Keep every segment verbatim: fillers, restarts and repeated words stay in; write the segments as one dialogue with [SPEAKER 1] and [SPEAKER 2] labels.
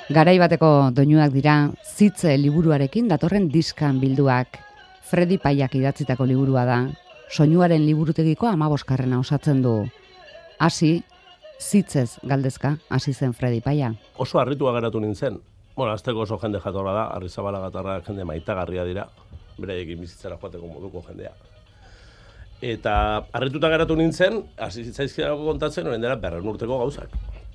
[SPEAKER 1] Garai bateko doinuak dira Zitze liburuarekin datorren diskan bilduak. Fredi Paiak idatzitako liburua da. Soinuaren liburutegiko hamabosgarrena osatzen du. Hasi, Zitzez galdezka, hasi zen Fredi Paia.
[SPEAKER 2] Oso harritua geratu nintzen. Bueno, azteko oso jende jatorra da, Arrizabalaga jende maitagarria dira, beraiekin bizitzara joateko moduko jendea. Eta harrituta geratu nintzen, hasi zitzaizkidago kontatzen, orain dela berrehun urteko gauzak.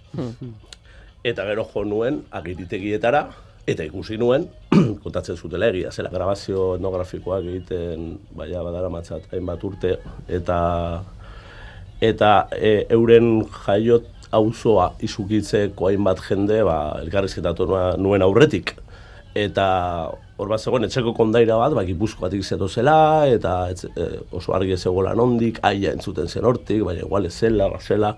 [SPEAKER 2] Eta gero jo nuen agiritegietara, eta ikusi nuen, kontatzen zutela egia, zela grabazio etnografikoak egiten, baina badara matzat, hainbat urte, eta eta e, euren jaiot auzoa izukitzeko hainbat jende, ba, elkarrizketatu nuen aurretik. Eta hor bat zegoen etxeko kondaira bat, ba, Gipuzkoatik zetozela, eta etxe, e, oso argi zegoela nondik, aia entzuten zen hortik, baina igual ez zela, bazela.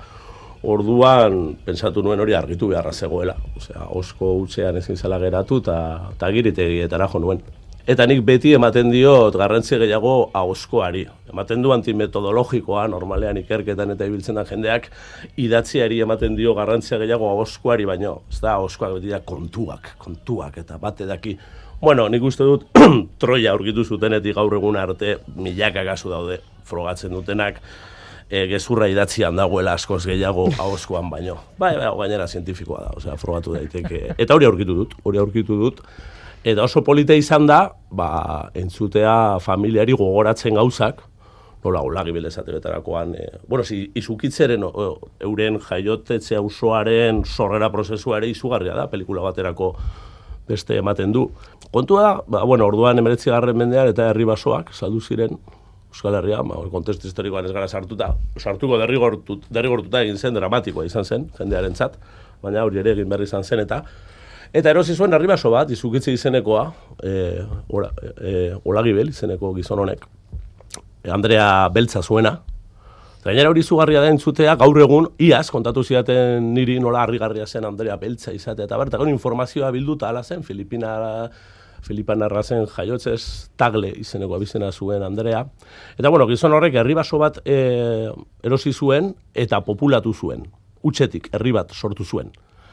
[SPEAKER 2] Orduan, pentsatu nuen hori argitu beharra zegoela. Osea, osko hutsean ezin zela geratu eta agiritegietara jo nuen. Eta nik beti ematen diot garrantzi gehiago ahozkoari. Ematen du antimetodologikoa, normalean ikerketan eta ibiltzen da jendeak, idatziari ematen dio garrantzia gehiago ahozkoari, baino, ez da ahozkoak beti da kontuak, kontuak eta bate daki. Bueno, nik uste dut Troia aurkitu zutenetik gaur egun arte milaka kasu daude frogatzen dutenak, e, gezurra idatzian dagoela askoz gehiago ahozkoan baino. Bai, bai, gainera zientifikoa da, osea, frogatu daiteke. Eta hori aurkitu dut, hori aurkitu dut. Eta oso polita izan da, ba, entzutea familiari gogoratzen gauzak, nola Olagibel esate betarakoan, e, bueno, si, izukitzeren o, euren jaiotetze auzoaren sorrera prozesua ere izugarria da, pelikula baterako beste ematen du. Kontua da, ba, bueno, orduan emeretzigarren mendean eta herri basoak saldu ziren Euskal Herria, ba, kontestu historikoan ez gara sartuta, sartuko derrigortut, derrigortuta egin zen, dramatikoa izan zen, jendearentzat, baina hori ere egin berri izan zen eta Eta erosi zuen herribaso bat, izukitze izenekoa, e, ola, e, Olagibel izeneko gizon honek, e, Andrea Beltza zuena. Gainera hori izugarria da entzutea, gaur egun, iaz, kontatu zidaten niri nola harrigarria zen Andrea Beltza izatea, eta berta, informazioa bilduta ala zen, Filipina, Filipanarra zen jaiotzez Tagle izeneko abizena zuen Andrea. Eta bueno, gizon horrek herribaso bat e, erosi zuen eta populatu zuen, hutsetik, herri bat sortu zuen.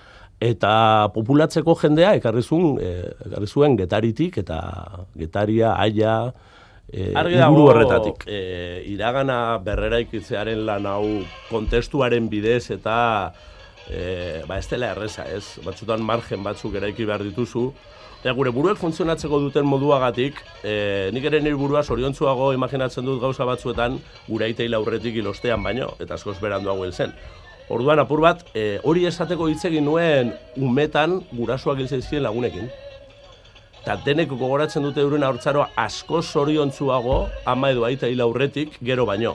[SPEAKER 2] Eta populatzeko jendea ekarri zuen, e, ekarri zuen Getaritik eta Getaria, Aia, e, inguru horretatik. E, iragana berreraikitzearen lan hau kontestuaren bidez eta e, ba ez dela erreza, ez? Batzutan margen batzuk eraiki behar dituzu. Eta gure buruek funtzionatzeko duten moduagatik, e, nik ere nire burua zoriontzuago imaginatzen dut gauza batzuetan gure aiteila aurretik ilostean baino, eta askoz beranduago hil zen. Orduan apur bat, e, hori esateko hitz egin nuen umetan gurasoak hil zaizkien lagunekin. Eta denek gogoratzen dute euren haurtzaroa asko zoriontzuago ama edo aita hil aurretik gero baino.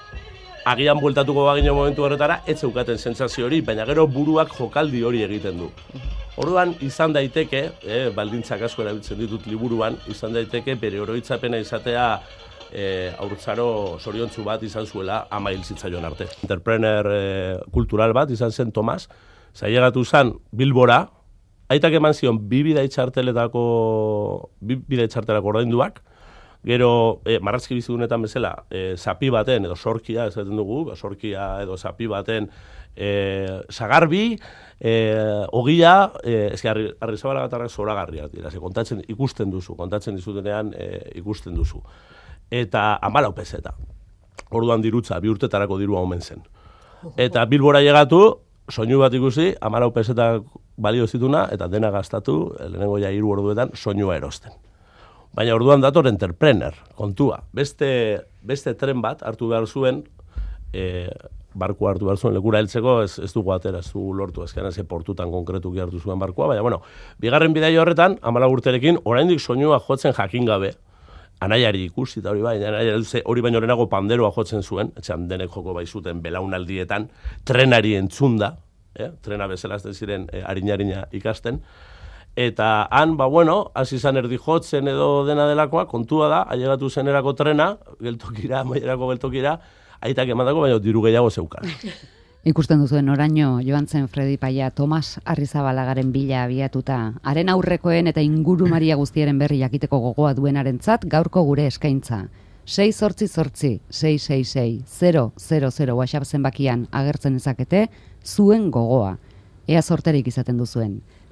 [SPEAKER 2] Agian bueltatuko bagino momentu horretara, ez zeukaten sentsazio hori, baina gero buruak jokaldi hori egiten du. Orduan izan daiteke, e, baldintzak asko erabiltzen ditut liburuan, izan daiteke bere oroitzapena izatea E, haurtzaro zoriontzu bat izan zuela ama hil zitzaion arte. Entrepreneur e, kultural bat izan zen Tomas, zailegatu zen Bilbora, aitak eman zion bi bidaitxarteletako bi bidaitxartelako ordainduak, gero e, marrazki bizidunetan bezala, e, zapi baten edo sorkia, esaten dugu, sorkia edo zapi baten e, sagarbi, e, ogia, e, ezki Arrizabalaga zoragarriak dira, ze kontatzen ikusten duzu, kontatzen dizutenean e, ikusten duzu. Eta hamalau peseta. Orduan dirutza, bi urtetarako dirua omen zen. Eta Bilbora llegatu, soinu bat ikusi, hamalau peseta balio zituna, eta dena gastatu, lehenengo ja hiru orduetan, soinua erosten. Baina orduan dator entrepreneur, kontua. Beste, beste tren bat hartu behar zuen, e, barkua hartu behar zuen lekura heltzeko, ez, ez dugu atera, ez dugu lortu, ezkean ez portutan konkretuki hartu zuen barkua, baina bueno, bigarren bidaio horretan, hamalau urterekin, oraindik soinua jotzen jakin gabe, anaiari ikusi eta hori bai, anaiari hori baino lehenago panderoa jotzen zuen, etxean denek joko bai zuten belaunaldietan, trenari entzunda, eh? Trena bezala azten ziren eh, harina-harina ikasten, eta han, ba bueno, hasi izan erdi jotzen edo dena delakoa, kontua da, ailegatu zenerako trena, geltokira, maierako geltokira, aitak emandako, baina diru gehiago zeukan.
[SPEAKER 1] Ikusten duzuen oraino joan zen Fredi Paia Tomas Arrizabalagaren bila abiatuta. Haren aurrekoen eta inguru maria guztiaren berri jakiteko gogoa duenarentzat gaurko gure eskaintza. sei zortzi zortzi, sei sei sei, zero zero zero WhatsApp zenbakian agertzen ezakete zuen gogoa. Ea sorterik izaten duzuen.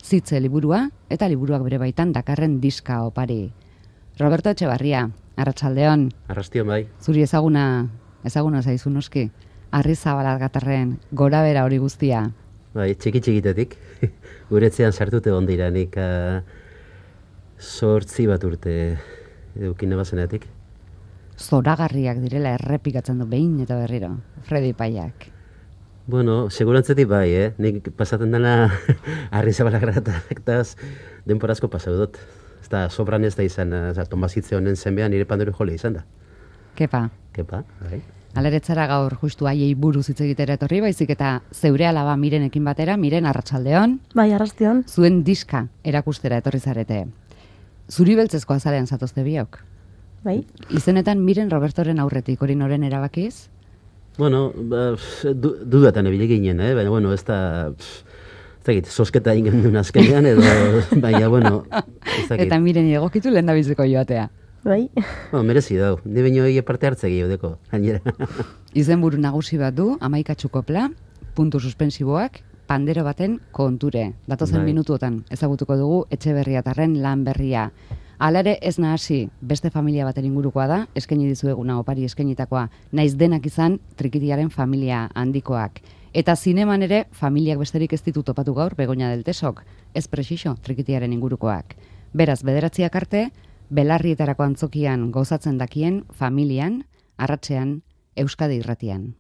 [SPEAKER 1] Zitze liburua eta liburuak bere baitan dakarren diska opari. Roberto Etxebarria, arratsaldeon.
[SPEAKER 3] Arrastion bai.
[SPEAKER 1] Zuri ezaguna, ezaguna zaizu noski, Arrizabalagarren gorabera hori guztia.
[SPEAKER 3] Bai, txiki txikitetik. Guretzean sartute ondira nik uh, sortzi bat urte edukin nebazenetik.
[SPEAKER 1] Zoragarriak direla errepikatzen du behin eta berriro, Fredi Paiak.
[SPEAKER 3] Bueno, segurantzetik bai, eh? Nik pasaten dela Arrizabalagarretaz denporazko pasau dut. Ez da, sobran ez da izan, uh, Tomasitze honen zenbean nire panderu jole izan da.
[SPEAKER 1] Kepa.
[SPEAKER 3] Kepa, bai.
[SPEAKER 1] Aleretzara gaur justu haiei buruz hitz egitera etorri, baizik eta zeure alaba Mirenekin batera, Miren arratsaldeon.
[SPEAKER 4] Bai, arrastion.
[SPEAKER 1] Zuen diska erakustera etorri zarete. Zuri beltzezko azalean zatozte biok.
[SPEAKER 4] Bai.
[SPEAKER 1] Izenetan Miren Robertoren aurretik, hori noren erabakiz?
[SPEAKER 3] Bueno, ba, du, dudatan ebile ginen, eh? Baina, bueno, ez da... Ez dakit, sosketa ingen duen azkenean, edo... Baina, bueno, ez dakit.
[SPEAKER 1] Eta Miren egokitu lehen da biziko joatea.
[SPEAKER 4] Bai.
[SPEAKER 3] Bueno, merezi dau. Ni baino hori parte hartze gehiodeko, gainera.
[SPEAKER 1] Izenburu nagusi bat du, amaikatxu kopla, puntu suspensiboak, pandero baten konture. Datozen
[SPEAKER 3] Bai.
[SPEAKER 1] minutuotan ezagutuko dugu Etxeberriatarren lan berria. Hala ere ez nahasi, beste familia baten ingurukoa da, eskaini dizueguna opari eskainitakoa, naiz denak izan Trikitiaren familia handikoak. Eta zineman ere, familiak besterik ez ditu topatu gaur Begoña del Tesok, ez presixo Trikitiaren ingurukoak. Beraz, bederatziak arte, belarrietarako antzokian gozatzen dakien familian, arratsean, Euskadi irratian.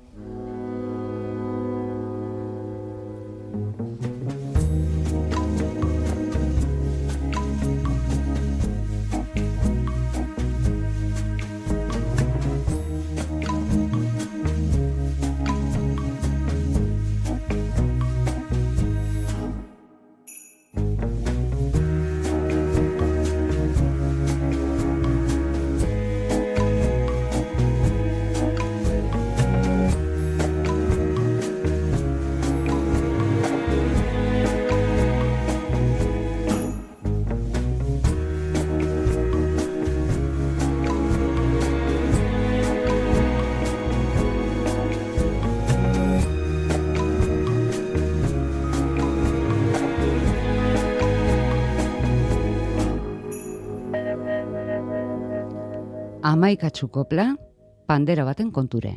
[SPEAKER 1] Amaikatxu kopla, pandero baten konture.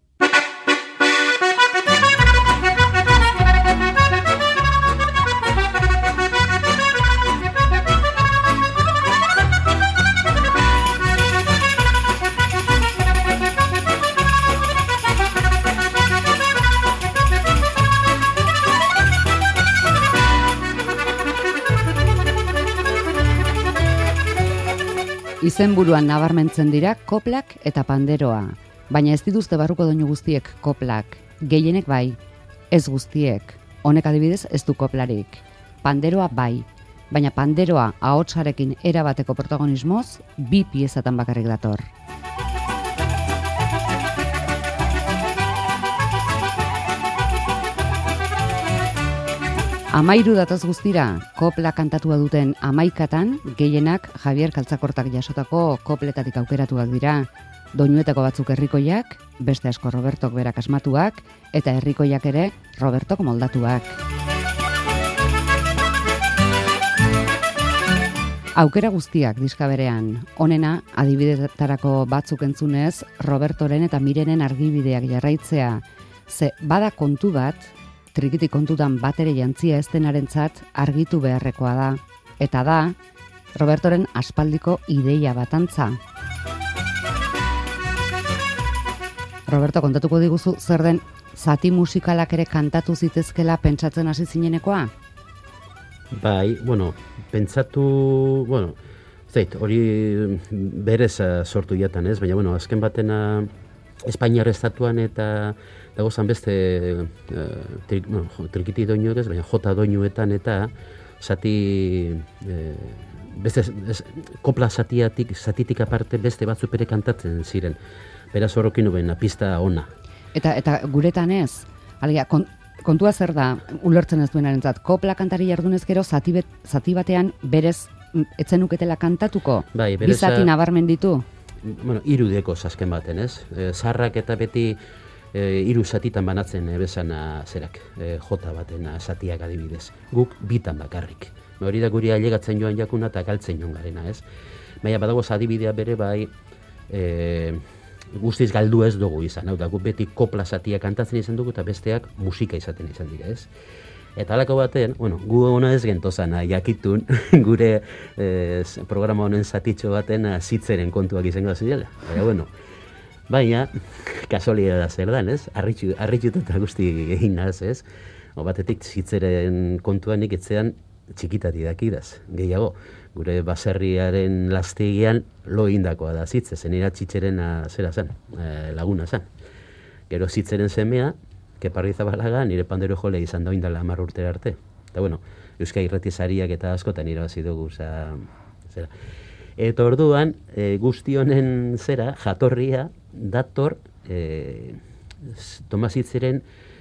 [SPEAKER 1] Izenburuan nabarmentzen dira koplak eta panderoa, baina ez dituzte barruko doinu guztiek koplak, gehienek bai, ez guztiek, honek adibidez ez du koplarik. Panderoa bai, baina panderoa ahotsarekin erabateko protagonismoz, bi piezatan bakarrik dator. Amairu datoz guztira, kopla kantatua duten amaikatan, gehienak Javier Kaltzakortak jasotako kopletatik aukeratuak dira. Doinuetako batzuk herrikoiak, beste asko Robertok berak asmatuak, eta herrikoiak ere Robertok moldatuak. Aukera guztiak diska berean, honena adibidetarako batzuk entzunez, Robertoren eta Mirenen argibideak jarraitzea, ze bada kontu bat, Trikiti kontutan batere jantzia ez denarentzat argitu beharrekoa da. Eta da, Robertoren aspaldiko ideia batantza. Roberto, kontatuko diguzu zer den zati musikalak ere kantatu zitezkela pentsatzen hasi zinenekoa?
[SPEAKER 3] Bai, bueno, pentsatu, bueno, zait, hori berez uh, sortu jatan ez, baina, bueno, azken batena Espainiar estatuan eta dagozan beste uh, tri, bueno, trikiti doinuek ez, baina jota doinuetan eta zati, eh, beste, ez, kopla zatiatik, zatitik aparte beste batzu pere kantatzen ziren. Beraz horrokin nuen, pista ona.
[SPEAKER 1] Eta, eta guretan ez, algia, kon, kontua zer da, ulertzen ez duenarentzat, kopla kantari jardunez gero zati, bet, zati batean berez etzenuketela kantatuko?
[SPEAKER 3] Bai, berez...
[SPEAKER 1] Bizati nabarmen ditu?
[SPEAKER 3] Bueno, irudeko azken baten, ez? E, zarrak eta beti e, hiru zatitan banatzen e, bezana zerak, e, jota baten zatiak adibidez. Guk bitan bakarrik. Hori da guri ailegatzen joan jakuna eta galtzen joan garena, ez? Baina badagoz adibidea bere bai, e, guztiz galdu ez dugu izan, hau da, guk beti kopla zatiak kantatzen izan dugu eta besteak musika izaten izan dira, ez? Eta halako baten, bueno, gu hona ez gentozana jakitun, gure eh, programa honen zatitxo baten zitzeren kontuak izango zirela. Baina, bueno, baina, kasualia da zer dan, ez? Arritxu, arritxututa guzti egin naz, ez? O batetik zitzeren kontuanik etzean txikitati dakidaz, gehiago. Gure baserriaren lastegian lo indakoa da zitze, zen iratxitxeren zera zen, eh, laguna zen. Gero zitzeren semea, Keparri Zabalaga, nire pandero jole izan da oindala hamar urtera arte. Eta bueno, Euskal Irratizariak eta askotan irabazi dugu, zera. Eta orduan, e, guzti honen zera, jatorria, dator, e, Tomasitzeren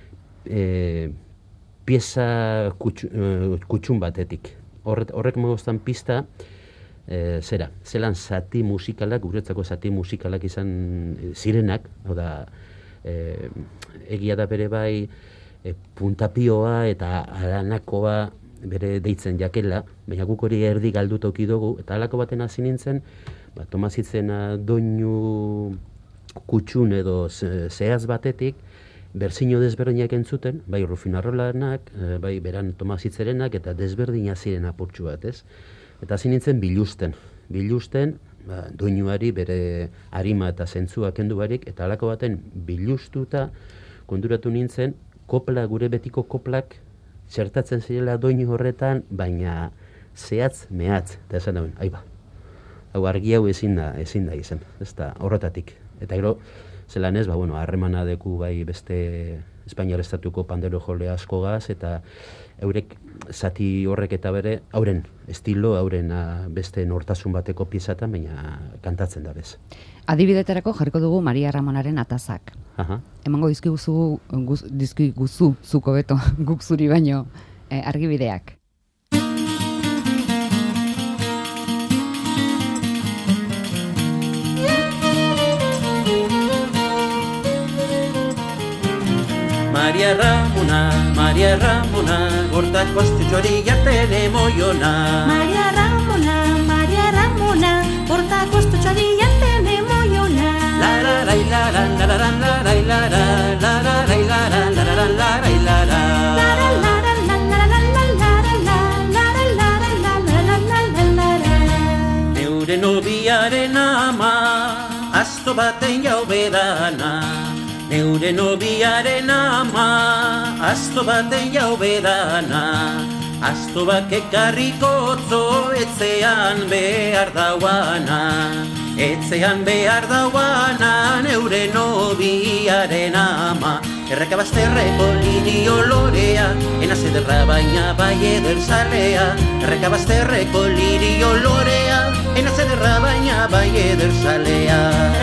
[SPEAKER 3] e, pieza kutxu, e, kutxun batetik. Horret, horrek mogoztan pista, e, zera, zelan zati musikalak, guretzako zati musikalak izan zirenak, hau da, E, egia da bere bai e, puntapioa eta aranakoa bere deitzen jakela, baina guk hori erdi galdu toki dugu, eta halako baten hasi nintzen, ba, Tomasitzen doinu kutxun edo zehaz batetik, berzino desberdinak entzuten, bai Rufino Arrolanak, bai beran Tomasitzerenak, eta desberdina ziren apurtxu bat, ez? Eta hasi nintzen bilusten, bilusten, ba, doinuari bere arima eta zentzua kendu barik, eta halako baten bilustuta konturatu nintzen, kopla, gure betiko koplak txertatzen zirela doinu horretan, baina zehatz mehatz, eta esan dauen, aiba, hau argi hau ezin da, ezin da izan, ez da, horretatik. Eta gero, zelan ez, ba, bueno, harremana deku bai beste Espainiar estatuko pandero jole asko gaz, eta eurek zati horrek eta bere, hauren estilo, hauren beste nortasun bateko piezatan, baina kantatzen da bez.
[SPEAKER 1] Adibidetarako jarriko dugu Maria Ramonaren atazak.
[SPEAKER 3] Aha.
[SPEAKER 1] Emango dizkiguzu, guz, dizkiguzu, zuko beto, guk zuri baino, eh, argibideak.
[SPEAKER 4] Maria Ramona, Maria Ramona, gortako astutxori jatene moiona.
[SPEAKER 5] Maria Ramona, Maria Ramona, gortako astutxori jatene moiona.
[SPEAKER 4] La la la la la la la la la la la la la la la la la la la la Neure nobiaren ama, asto baten jau bedana. Neure nobiaren ama, asto baten jau bedana. Asto bak ekarriko otzo, etzean behar dauana. Etzean behar dauana, neure nobiaren ama. Erreka bazterreko lirio lorea, enaz ederra baina bai eder zalea. Erreka bazterreko lirio lorea, enaz ederra baina bai eder zalea.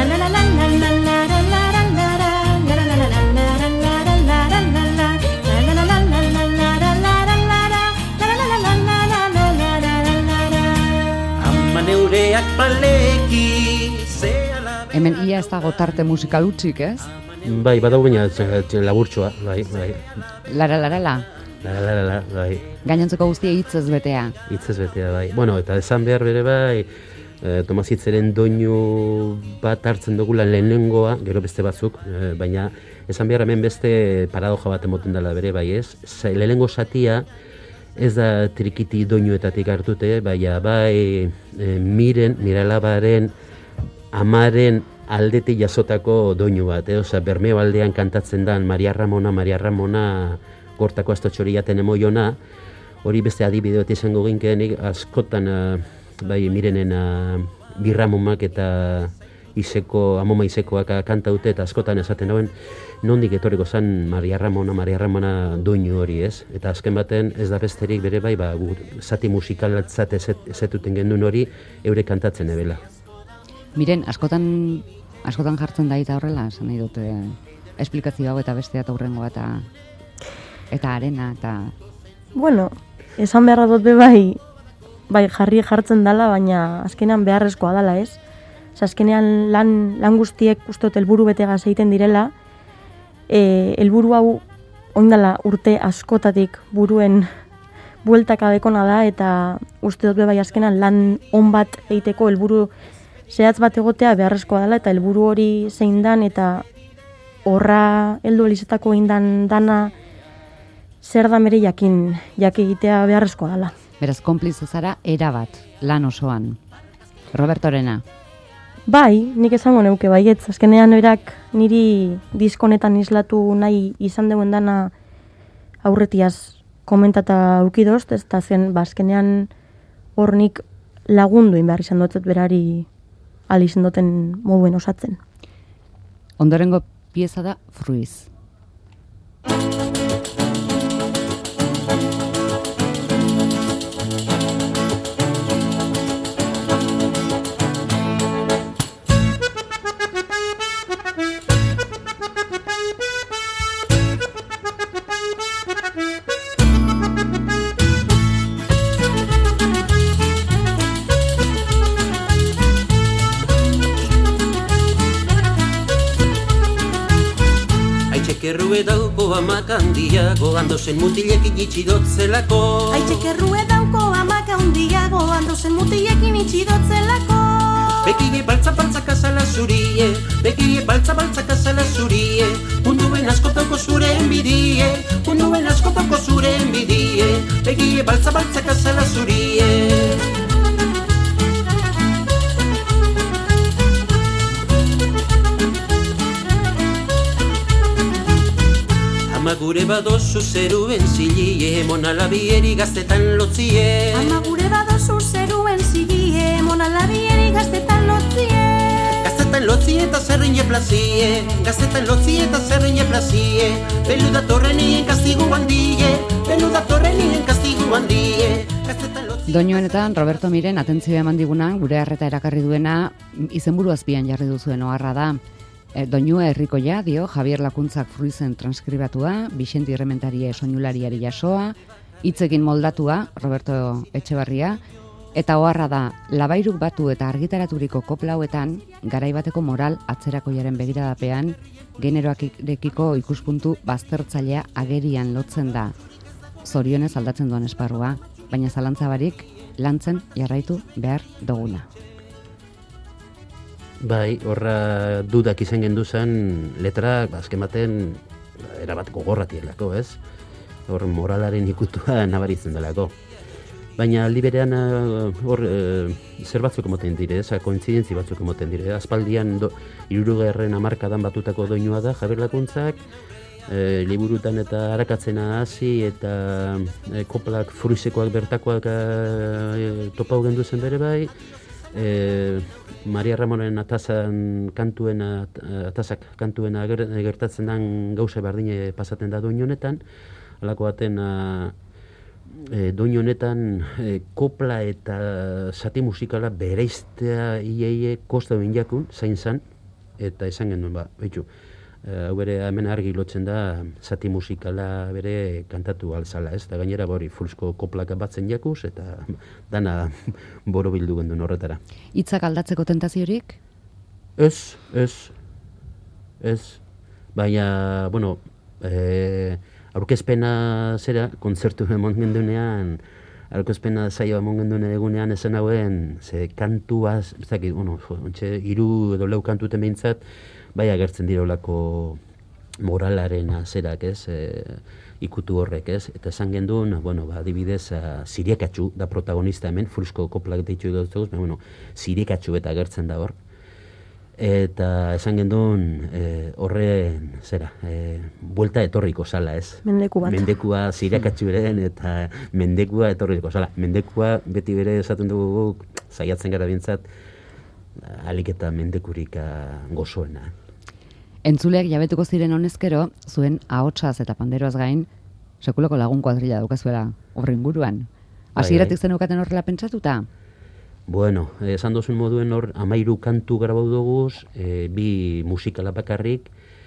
[SPEAKER 4] Neureak paleki,
[SPEAKER 1] hemen ia ez dago tarte musikal utzik, ez?
[SPEAKER 3] Bai, badago baina laburtxoa, bai, bai.
[SPEAKER 1] Lara, lara, la.
[SPEAKER 3] Lara, lara, la, bai.
[SPEAKER 1] Gainontzeko guztia hitzez betea.
[SPEAKER 3] Hitzez betea, bai. Bueno, eta esan behar bere bai, eh, Tomasitzeren doinu bat hartzen dugula lehenengoa, gero beste batzuk, eh, baina esan behar hemen beste paradoja bat emoten dela bere bai, ez? Lehenengo satia, ez da trikiti doinuetatik hartute, baina bai e, miren, miralabaren, amaren aldetik jasotako doinu bat, eh? Osa, Bermeo aldean kantatzen dan Maria Ramona, Maria Ramona, gortako astotxori jaten emoiona, hori beste adibideot izango ginkenik, askotan uh, bai mirenen uh, birramomak eta izeko, amoma izekoak kantaute, eta askotan esaten dauen, nondik etorriko zen Maria Ramona, Maria Ramona doinu hori, ez? Eta azken baten ez da besterik bere bai, ba, zati musikalatzat ezetuten gendun hori, eure kantatzen ebela.
[SPEAKER 1] Miren, askotan, askotan jartzen da eta horrela, esan nahi dute, esplikazio hau eta bestea eta hurrengo eta, eta arena, eta...
[SPEAKER 5] Bueno, esan beharra dut be bai, bai jarri jartzen dala, baina azkenean beharrezkoa dala, ez? Azkenean lan, lan guztiek uste dut helburu betegaz egiten direla, e, helburu hau oindala urte askotatik buruen bueltaka dekona da, eta uste dut bai azkenan lan on bat egiteko helburu zehatz bat egotea beharrezkoa dela, eta helburu hori zein dan, eta horra heldu elizetako indan dana zer da mere jakin, jak egitea beharrezkoa dela.
[SPEAKER 1] Beraz, konplize zara erabat, lan osoan. Robertorena.
[SPEAKER 5] Bai, nik esango neuke baietz. Azkenean berak niri diskonetan islatu nahi izan deuen dana aurretiaz komentata aukidozt, ez da zen, ba, azkenean hor nik lagundu inbehar izan dutzet berari ali izan duten moduen osatzen.
[SPEAKER 1] Ondorengo pieza da Fruiz.
[SPEAKER 4] Aitzekerrue dauko amak handiago, handozen mutilekin itxidotzelako.
[SPEAKER 6] Aitzekerrue dauko amak handiago, handozen mutilekin itxidotzelako.
[SPEAKER 4] Bekie baltza-baltzak azala zurie, bekie baltza-baltzak azala zurie, munduen askotako zure enbidie, munduen askotako zure enbidie, bekie baltza-baltzak azala zurie. Ama gure badozu zeruen zilie, monalabieri gaztetan lotzie.
[SPEAKER 6] Ama gure badozu zeruen zilie, monalabieri gaztetan lotzie.
[SPEAKER 4] Gaztetan lotzie eta zerrin jeplazie, gaztetan lotzie eta zerrin jeplazie. Belu datorrenien kastigu handie, belu datorrenien kastigu handie.
[SPEAKER 1] Doinuenetan Roberto Miren atentzioa eman diguna, gure harreta erakarri duena, izenburu azpian jarri duzuen oharra da. E, doinua herrikoia dio Javier Lakuntzak Fruizen transkribatua, Bixenti Errementarie soinulariari jasoa, hitzekin moldatua Roberto Etxebarria, eta oharra da labairuk batu eta argitaraturiko kopla hauetan garaibateko moral atzerakoiaren begiradapean generoarekiko ikuspuntu baztertzailea agerian lotzen da. Zorionez aldatzen duen esparrua, baina zalantza barik lantzen jarraitu behar duguna.
[SPEAKER 3] Bai, horra dudak izan gendu zen letrak, azken baten, erabat gogorratielako, ez? Hor moralaren ikutua nabaritzen delako. Baina aldi berean hor zer batzuk emoten dire, ez? Kointzidentzi batzuk emoten dire. Aspaldian hirugarren hamarkadan batutako doinua da, Javier Lakuntzak, e, liburutan eta arakatzena hasi eta e, koplak Fruizekoak bertakoak e, topau gendu zen bere bai. E, Maria Ramonen atazan kantuena, atazak kantuena gertatzen den gauza berdine pasaten da doinu honetan. Halako baten e, doinu honetan e, kopla eta zati musikala bereiztea iaie kosta duen jakun, zain zan, eta esan genuen, ba, behitu, hau bere hemen argi lotzen da zati musikala bere kantatu alzala, ez? Eta gainera bori fulsko koplaka batzen jakuz, eta dana boro bildu gendun horretara.
[SPEAKER 1] Hitzak aldatzeko tentaziorik?
[SPEAKER 3] Ez, ez, ez. Baina, bueno, e, aurkezpena zera, kontzertu emon gendunean, aurkezpena zaio emon gendune egunean esan hauen, ze kantuaz, ez dakit, bueno, ontxe, iru edo lau kantuten behintzat, bai agertzen dirolako moralaren zerak, ez, e, ikutu horrek, ez, eta esan gendun, bueno, ba, adibidez, Ziriakatxu da protagonista hemen, Fruizko koplak deitu dut, baina, bueno, Ziriakatxu eta agertzen da hor. Eta esan gendun, e, horren, zera, e, buelta etorriko zala, ez?
[SPEAKER 5] Mendeku bat.
[SPEAKER 3] Mendekua Ziriakatxu beren, eta mendekua etorriko zala. Mendekua beti bere esaten dugu, saiatzen gara bintzat, alik eta mendekurik gozoena.
[SPEAKER 1] Entzuleak jabetuko ziren honezkero, zuen ahotsaz eta panderoaz gain, sekulako lagun kuadrilla daukazuela horren inguruan. Hasieratik zenukaten horrela pentsatuta?
[SPEAKER 3] Bueno, esan dozun moduen hor, amairu kantu grabau duguz, e, bi musikala bakarrik,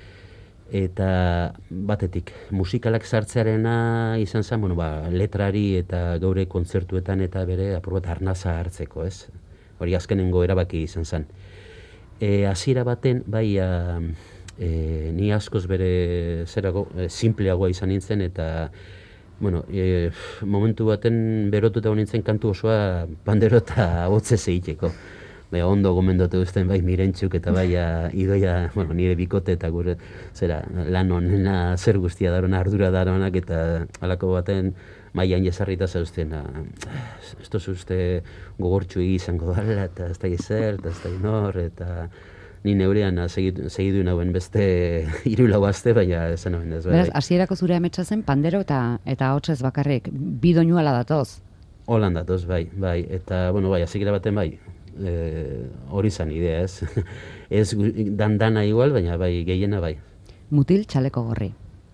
[SPEAKER 3] eta batetik, musikalak sartzearena izan zen, bueno, ba, letrari eta gaure kontzertuetan eta bere apur bat arnaza hartzeko, ez? Hori azkenengo erabaki izan zen. E, hasiera baten, bai, a, e, ni askoz bere zerago, e, simpleagoa izan nintzen, eta bueno, e, momentu baten berotuta nintzen kantu osoa pandero eta hotzez egiteko. Bai, ondo gomendatu duzten bai Mirentxuk eta bai Idoia, bueno, nire bikote eta gure zera lan honena zer guztia daron ardura daronak eta halako baten mailan jesarrita zauzten. Ez toz uste gogortxu izango dala eta ez da zer, eta ez da inor, eta ni neurean segidu nauen beste hiru lau aste, baina esan nauen ez.
[SPEAKER 1] Beraz, hasierako zure ametsa zen pandero eta eta hotzez bakarrik, bi doinuala datoz?
[SPEAKER 3] Holan datoz, bai, bai, eta, bueno, bai, hasiera baten bai, hori zan idea, ez? Ez dan-dana igual, baina bai, gehiena bai.
[SPEAKER 1] Mutil txaleko gorri.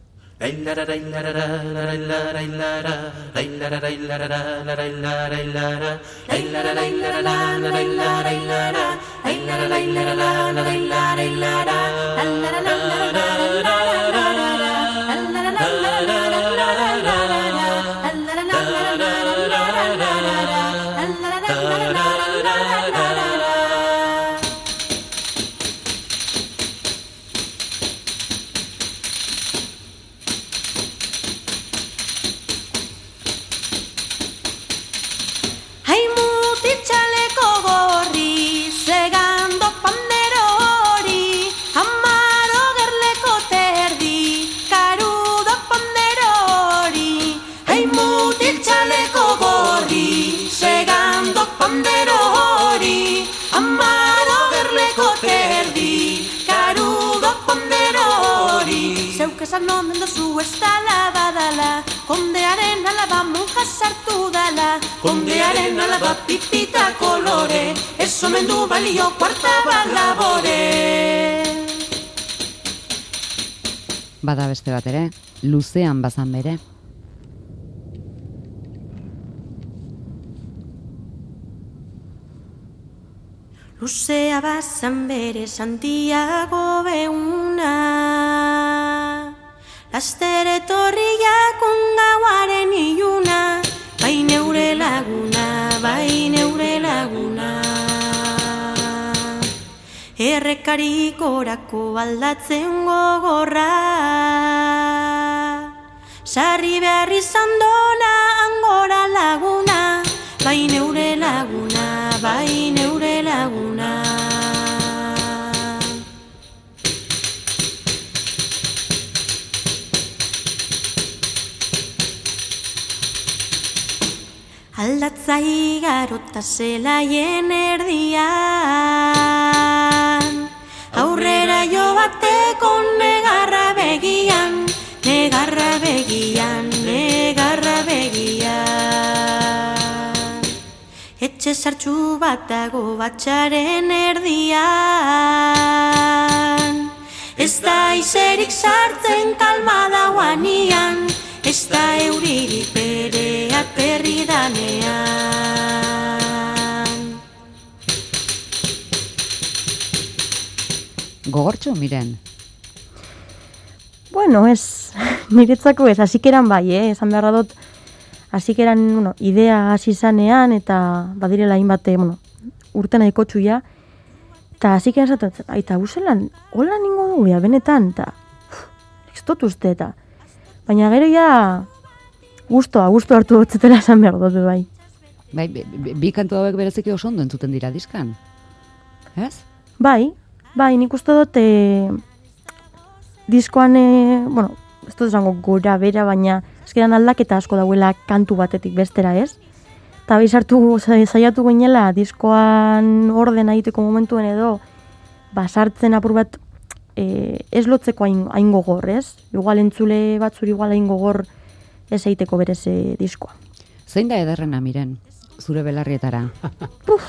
[SPEAKER 6] Esan omen dozu ez dala badala, kondearen alaba monja sartu dala, kondearen alaba pipita kolore, ez omen du balio kuarta bat labore.
[SPEAKER 1] Bada beste bat ere, luzean bazan bere.
[SPEAKER 6] Luzea bazan bere Santiago beuna, laster etorriak ungauaren iluna, bai neure laguna, bai neure laguna. Errekarik orako aldatzen gogorra, sarri behar izan dola angora laguna, bai neure laguna, bai neure laguna. Aldatzai garota zelaien erdian, aurrera jo bateko negarra begian, negarra begian, negarra begian. Etxe sartxu bat dago batxaren erdian, ez da izerik sartzen kalma dauanian, ez da euririk berea perri danean.
[SPEAKER 1] Gogortxu, Miren?
[SPEAKER 5] Bueno, ez, niretzako ez, hasikeran bai, eh? Esan beharra dut, hasikeran, bueno, idea hasi zanean, eta badirela hainbate, bueno, urte nahiko txuia, eta hasikeran zatu, aita, guzelan, hola ningo dugu, ja, benetan, eta, ez dut uste, eta, baina gero ja, gustoa, gusto hartu dutzetela esan behar dut, bai.
[SPEAKER 1] Bai, bi kantu hauek bereziki oso ondo entzuten dira diskan, ez?
[SPEAKER 5] Bai, bai, nik uste dut, e, diskoan, e, bueno, ez dut esango gora bera, baina eskeran aldaketa asko dauela kantu batetik bestera, ez? Eta bai sartu, zaiatu gainela, diskoan ordena egiteko momentuen edo, basartzen apur bat, e, ez lotzeko hain, hain gogor, ez? Igual entzule batzuri igual hain gogor ez egiteko berez e, diskoa.
[SPEAKER 1] Zein da ederrena, Miren, zure belarrietara?
[SPEAKER 5] Puf.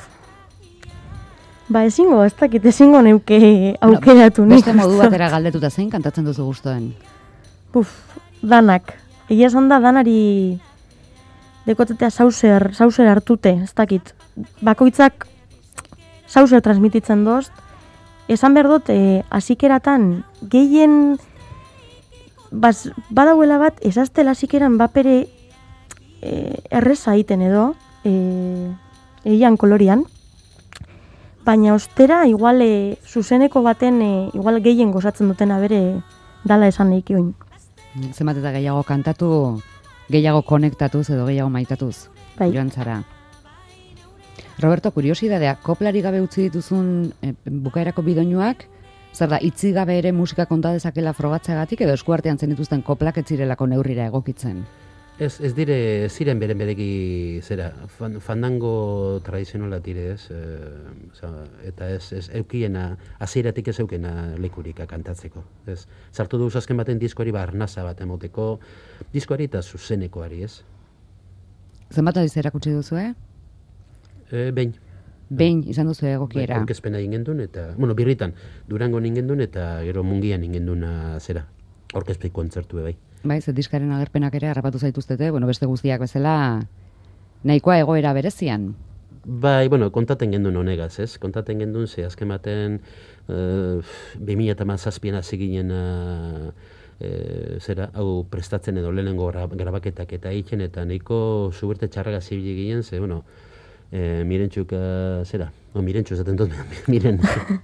[SPEAKER 5] Ba, ezingo, ez dakit, ezingo neuke aukeratu nik.
[SPEAKER 1] Beste modu batera galdetuta zein kantatzen duzu gustoen?
[SPEAKER 5] Puf, danak. Egia esan da, danari dekotetea sauser, sauser hartute, ez dakit. Bakoitzak sauser transmititzen dozt. Esan behar dut, e, asikeratan gehien baz, badauela bat, esaztela asikeran bapere e, erreza egiten edo, e, eian kolorian. baina ostera, igual, e, zuzeneko baten, e, igual gehien gozatzen dutena bere dala esan nahiki oin.
[SPEAKER 1] Zenbat eta gehiago kantatu, gehiago konektatuz edo gehiago maitatuz,
[SPEAKER 5] Bai.
[SPEAKER 1] joan zara. Roberto, kuriosidadea, koplari gabe utzi dituzun e, bukaerako bidoinuak, zer da, itzi gabe ere musika konta dezakela frogatzeagatik edo eskuartean zen dituzten koplak ez zirelako neurrira egokitzen?
[SPEAKER 3] Ez, ez dire, ziren beren bereki, zera, fan, fandango tradizionala dire, ez, e, oza, eta ez, ez eukiena, hasieratik ez eukena lekurik kantatzeko, ez. Zartu duz azken baten diskoari barnaza bat emoteko, diskoari eta zuzenekoari, ez.
[SPEAKER 1] Zenbat aldiz erakutsi duzu, eh?
[SPEAKER 3] E, behin.
[SPEAKER 1] Behin izan duzu egokiera.
[SPEAKER 3] Bai, aurkezpena egin duen eta, bueno, birritan, Durango egin duen eta gero Mungian egin duena zera, aurkezpei kontzertu bai.
[SPEAKER 1] Bai, ze diskaren agerpenak ere harrapatu zaituztete, bueno, beste guztiak bezala nahikoa egoera berezian.
[SPEAKER 3] Bai, bueno, kontaten gendun honegaz, ez? Kontaten gendun, ze azken baten uh, bi mila hamazazpian hasi ginen uh, e, zera, hau prestatzen edo lehenengo grabaketak eta egiten, eta nahiko suberte txarraga zibili ginen, ze, bueno, e, mirentxuk, uh, zera, no, mirentxu esaten dut, miren,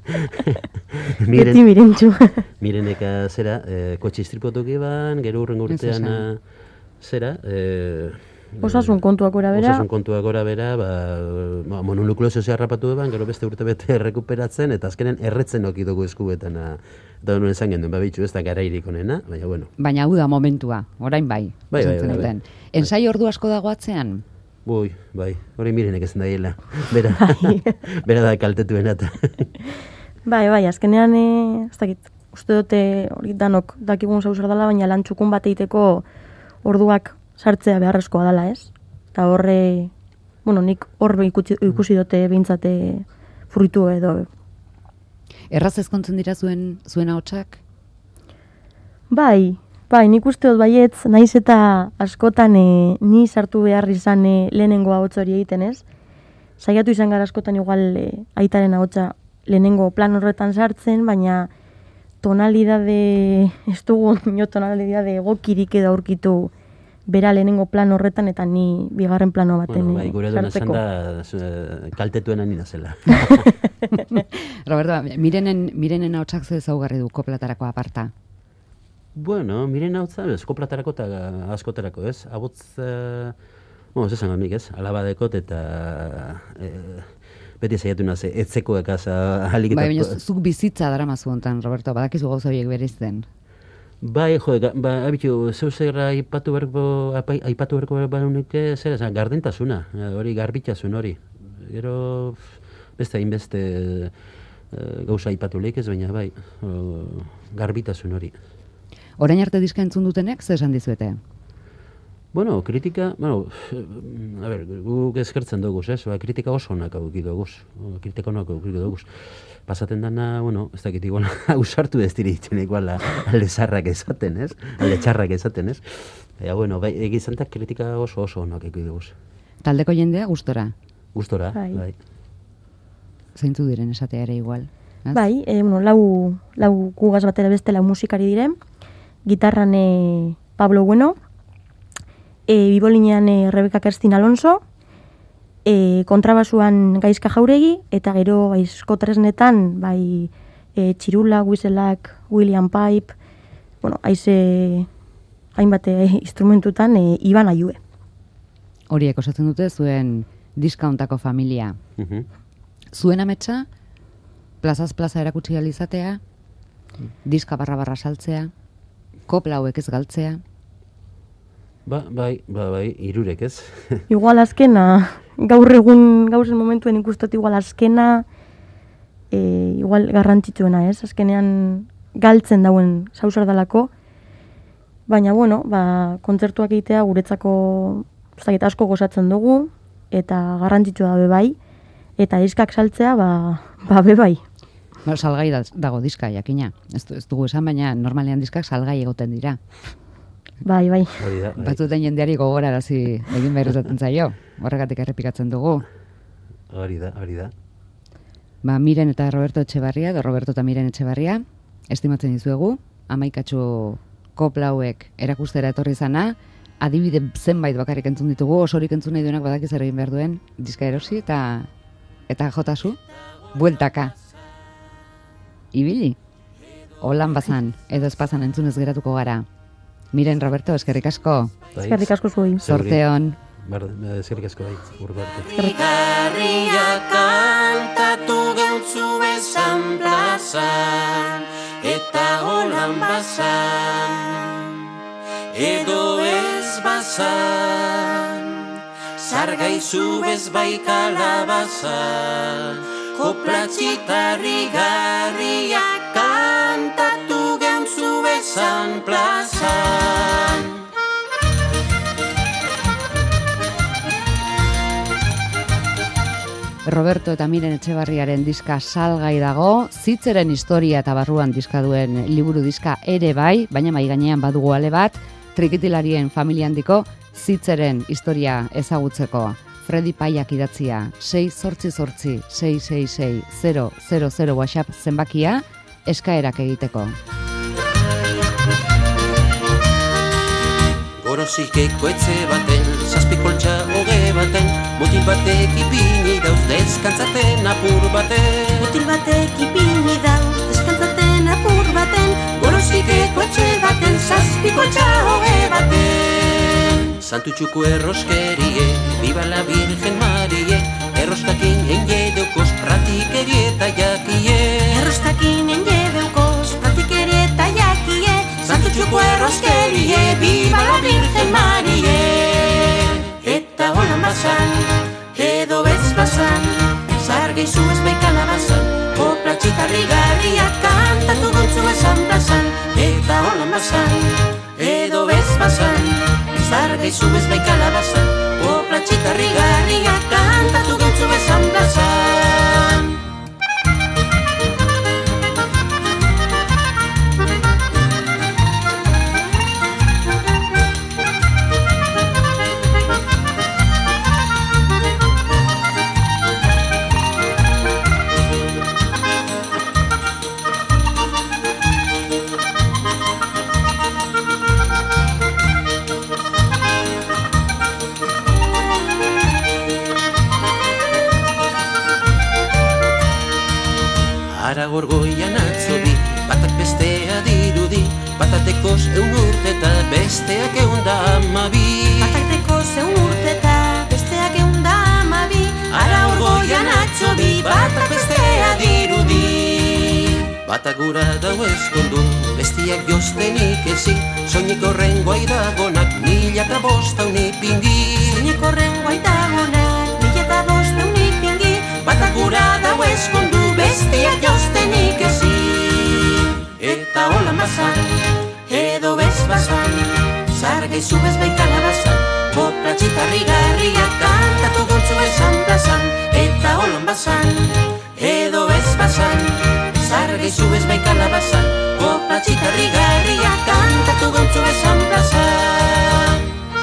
[SPEAKER 3] miren,
[SPEAKER 5] Beti mirentxu.
[SPEAKER 3] mireneka, zera, e, kotxe istripotuk iban, gero urrengo urtean, uh, zera, e,
[SPEAKER 5] Osasun kontuak gora bera.
[SPEAKER 3] Osasun kontuak gora bera, ba, ba, mononukleosioa harrapatu eban, gero beste urte bete errekuperatzen, eta azkenen erretzen oki dugu eskubetan, eta honen esan genduen, ba, bitxu ez da garairik onena, baina, bueno.
[SPEAKER 1] Baina hau da momentua, orain bai.
[SPEAKER 3] Bai, bai,
[SPEAKER 1] esaten
[SPEAKER 3] bai, bai.
[SPEAKER 1] duten. Ensai ordu asko dago atzean?
[SPEAKER 3] Bui, bai, hori mirenek ezen daiela, bera, bera da kaltetuena eta.
[SPEAKER 5] Bai, bai, azkenean, e, ez dakit, uste dute hori danok dakigun zauzar dela, baina lan txukun bat egiteko orduak sartzea beharrezkoa dela, ez? Eta horre, bueno, nik horre ikusi, ikusi dute behintzate fruitu edo.
[SPEAKER 1] Erraz ezkontzen dira zuen zuen ahotsak?
[SPEAKER 5] Bai, bai, nik uste dut baietz, naiz eta askotan e, ni sartu behar izan e, lehenengo ahots hori egiten, ez? Saiatu izan gara askotan igual e, aitaren ahotsa lehenengo plan horretan sartzen, baina tonalidade, ez dugu nio tonalidade egokirik edo aurkitu bera lehenengo plan horretan eta ni bigarren plano baten
[SPEAKER 3] Bueno, bai, gure duen esan
[SPEAKER 5] sartzeko.
[SPEAKER 3] da, zu- kaltetuena nina zela.
[SPEAKER 1] Roberto, mirenen, mirenen ahotsak ze ezaugarri du koplatarako aparta?
[SPEAKER 3] Bueno, miren hau za, eskoplatarako eta askotarako, ez? Abotz, uh, bueno, ez esan amik, ez? Alabadekot eta eh, beti zaiatu naze, etzekoek az ahalik
[SPEAKER 1] Bai, baina
[SPEAKER 3] eta...
[SPEAKER 1] zuk bizitza daramazu hontan, Roberto, badakizu gauza horiek bereizten.
[SPEAKER 3] Bai, jo, ga- ba, abitu, zeu zerra aipatu berko, apai- aipatu berko baunike, zer esan, gardentasuna, eh, hori garbitasun hori. Gero, beste hainbeste eh, gauza aipatu lehik ez, baina bai, o, garbitasun hori.
[SPEAKER 1] Orain arte diska entzun dutenek, ze esan dizuete?
[SPEAKER 3] Bueno, kritika, bueno, a ber, guk eskertzen dugu, ez? Ba, kritika oso onak auki dugu, kritika onak auki dugu. Pasaten dana, bueno, ez dakit igual, ausartu ez diritzen igual alde zarrak esaten, ez? Alde txarrak esaten, ez? Ea, bueno, bai, egizantak kritika oso oso onak auki dugu.
[SPEAKER 1] Taldeko jendea gustora.
[SPEAKER 3] Gustora,
[SPEAKER 5] Bai.
[SPEAKER 3] bai.
[SPEAKER 1] Zeintzu diren esatea ere igual. ez?
[SPEAKER 5] Bai, e, bueno, lau, lau gugaz batera beste lau musikari diren, gitarran e, Pablo Bueno, e, bibolinean e, Rebeka Kerstin Alonso, e, kontrabasuan Gaizka Jauregi, eta gero aizko tresnetan, bai, e, txirula, whistleak, William Pipe, bueno, aize hainbat e, instrumentutan e, Iban Aiue.
[SPEAKER 1] Horiek osatzen dute zuen diska hontako familia.
[SPEAKER 3] Mhm.
[SPEAKER 1] Zuen ametsa, plazaz plaza erakutsi ahal izatea, diska barra barra saltzea, kopla hauek ez galtzea.
[SPEAKER 3] Ba, bai, ba, bai, irurek, ez?
[SPEAKER 5] Igual azkena, gaur egun gauzen momentuen ikustot igual azkena, e, igual garrantzitsuena, ez? Azkenean galtzen dauen zauzar dalako, baina, bueno, ba, kontzertuak egitea guretzako ez dakit, asko gozatzen dugu, eta garrantzitsua da be bai, eta diskak saltzea, ba, ba be bai.
[SPEAKER 1] Ba, salgai da- dago diska, jakina. Ez, du- ez dugu esan, baina normalean diskak salgai egoten dira.
[SPEAKER 5] Bai, bai.
[SPEAKER 3] Hori da, bai.
[SPEAKER 1] Batzuten jendeari gogorarazi egin behar izaten zaio. Horregatik errepikatzen dugu.
[SPEAKER 3] Hori da, hori da.
[SPEAKER 1] Ba, Miren eta Roberto Etxebarria, edo Roberto eta Miren Etxebarria, estimatzen dizuegu, amaikatxo kopla hauek erakustera etorri zana, adibide zenbait bakarrik entzun ditugu, osorik entzun nahi duenak badaki zer egin behar duen, diska erosi eta eta jotasu. bueltaka. Ibili, holan bazan, edo espazan entzunez geratuko gara. Miren, Roberto, eskerrik asko.
[SPEAKER 5] Eskerrik asko zuei.
[SPEAKER 1] Sorteon.
[SPEAKER 3] Eskerrik asko bai, Urberto.
[SPEAKER 4] Garriak kantatu geuntzu bezan plazan, eta holan bazan, edo ez bazan, zargaizu bez bai kalabazan, koplatxitarri garriak kantatu geuntzu bezan plazan.
[SPEAKER 1] Roberto eta Miren Etxebarriaren diska salgai dago, Zitzeren historia eta barruan diska duen liburu diska ere bai, baina mai gainean badugu ale bat, trikitilarien familia handiko Zitzeren historia ezagutzeko. Fredi Paiak idatzia, sei zortzi zortzi, sei sei sei, zero zero zero WhatsApp zenbakia, eskaerak egiteko.
[SPEAKER 4] Gorozikeko etxe baten, zazpikoltxa hoge baten, mutil batek ipini dauz deskantzaten apur baten. Mutil batek ipini dauz deskantzaten apur baten, gorozikeko etxe baten, zazpikoltxa hoge baten. Santutxuko erroskerie, viva la Virgen Marie, errostakin engedeukos pratikeri eta jakie. Errostakin engedeukos pratikeri eta jakie, Santutxuko erroskerie, viva la Virgen Marie. Eta holan bazan, edo ez bazan, zargeizu ez baikala bazan, koplatxitarri garriak kantatu gontzu esan plazan. Eta holan bazan, edo ez bazan, zargeizu ez baikala bazan, koplatxitarri garriak kantatu gontzu esan plazan. Gorgoian atzobi, batak bestea dirudi, batatekoz eun urte eta besteak eun da amabi. Batatekoz eun urte eta besteak eun da amabi, ara gorgoian atzobi, batak bestea dirudi. Batak gura dau ezkondu, bestiak joztenik ezi, soinik horrengoa idagonak mila eta bostaun ipingi. Soinik horrengoa idagonak mila eta bostaun ipingi, batak gura dau ezkondu, bestiak joztenik ezi. Eta holan bazan, edo bez bazan, zargeizu bez baikala bazan, koplatxitarri garriak kantatu gontzu esan plazan. Eta holan bazan, edo bez bazan, zargeizu bez baikala bazan, koplatxitarri garriak kantatu gontzu esan plazan.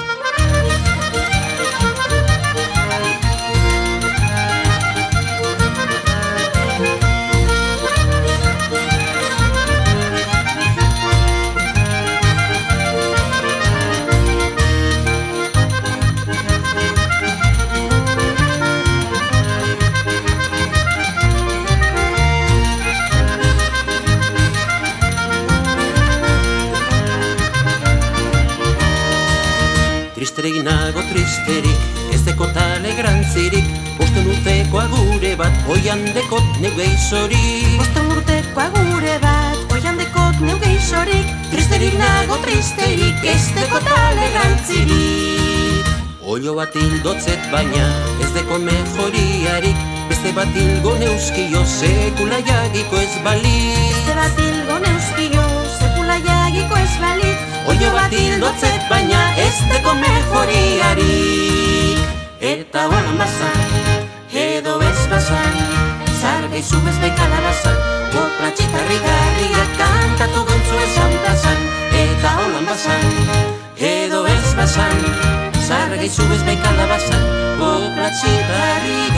[SPEAKER 4] Tristerik nago tristerik, ez dekot alegrantzirik, bosten urteko agure bat, oian dekot neu geizorik. Bosten urteko agure bat, oian dekot neu geizorik, tristerik nago tristerik, ez dekot alegrantzirik. Oio bat hildotzet baina, ez deko mejoriarik, beste bat hilgo neuskio, sekula jagiko ez balit. Beste bat hilgo neuskio, sekula jagiko ez balit. Oio bat hildotzet baina, ez deko mejoriarik. Eta holan bazan, edo ez bazan, zargeizu bez baikala bazan, koplatxitarri garriak kantatu gontzu esan plazan. Eta holan bazan, edo ez bazan, zargeizu bez baikala bazan, koplatxitarri